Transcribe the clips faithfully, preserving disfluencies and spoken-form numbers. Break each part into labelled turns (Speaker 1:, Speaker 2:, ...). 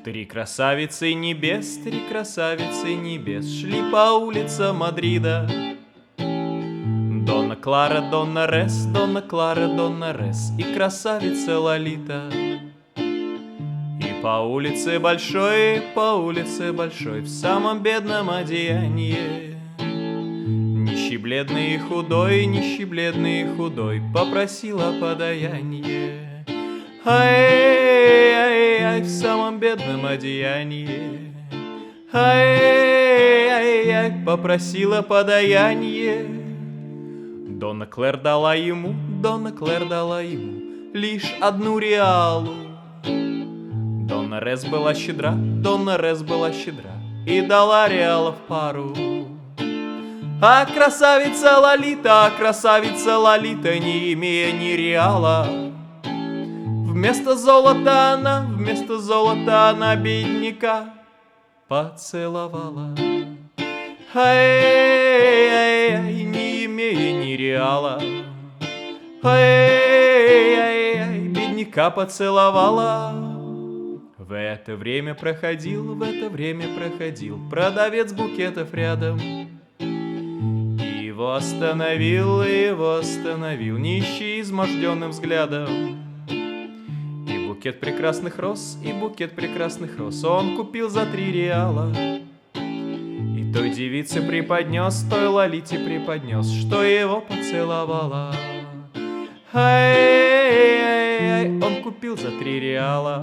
Speaker 1: Три красавицы небес, три красавицы небес шли по улицам Мадрида. Донна Клара, Донна Рес, Донна Клара, Донна Рес и красавица Лолита. И по улице большой, по улице большой в самом бедном одеянии нищий, бледный и худой, нищий, бледный и худой попросила подаяние. Ай-яй-яй, в самом бедном одеянии, ай-яй-яй, попросила подаяние. Донна Клэр дала ему, Донна Клэр дала ему лишь одну реалу. Донна Рес была щедра, Донна Рес была щедра и дала реала в пару. А красавица Лолита, красавица Лолита, не имея ни реала, вместо золота она, вместо золота она бедняка поцеловала. Ай-яй-яй, не имея ни реала, ай-яй-яй, бедняка поцеловала. В это время проходил, в это время проходил продавец букетов рядом. Его остановил, его остановил нищий изможденным взглядом. И букет прекрасных роз, и букет прекрасных роз он купил за три реала. И той девице преподнес, той Лолите преподнес, что его поцеловала. Ай-яй-яй, он купил за три реала.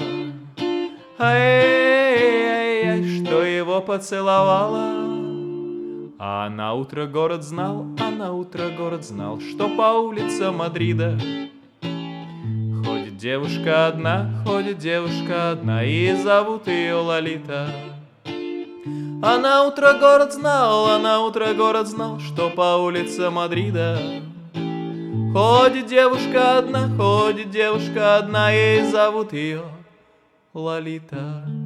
Speaker 1: Ай-яй-яй, что его поцеловала. А на утро город знал, а на утро город знал, что по улицам Мадрида ходит девушка одна, ходит девушка одна, и зовут ее Лолита. А на утро город знал, а на утро город знал, что по улицам Мадрида ходит девушка одна, ходит девушка одна, и зовут ее Лолита.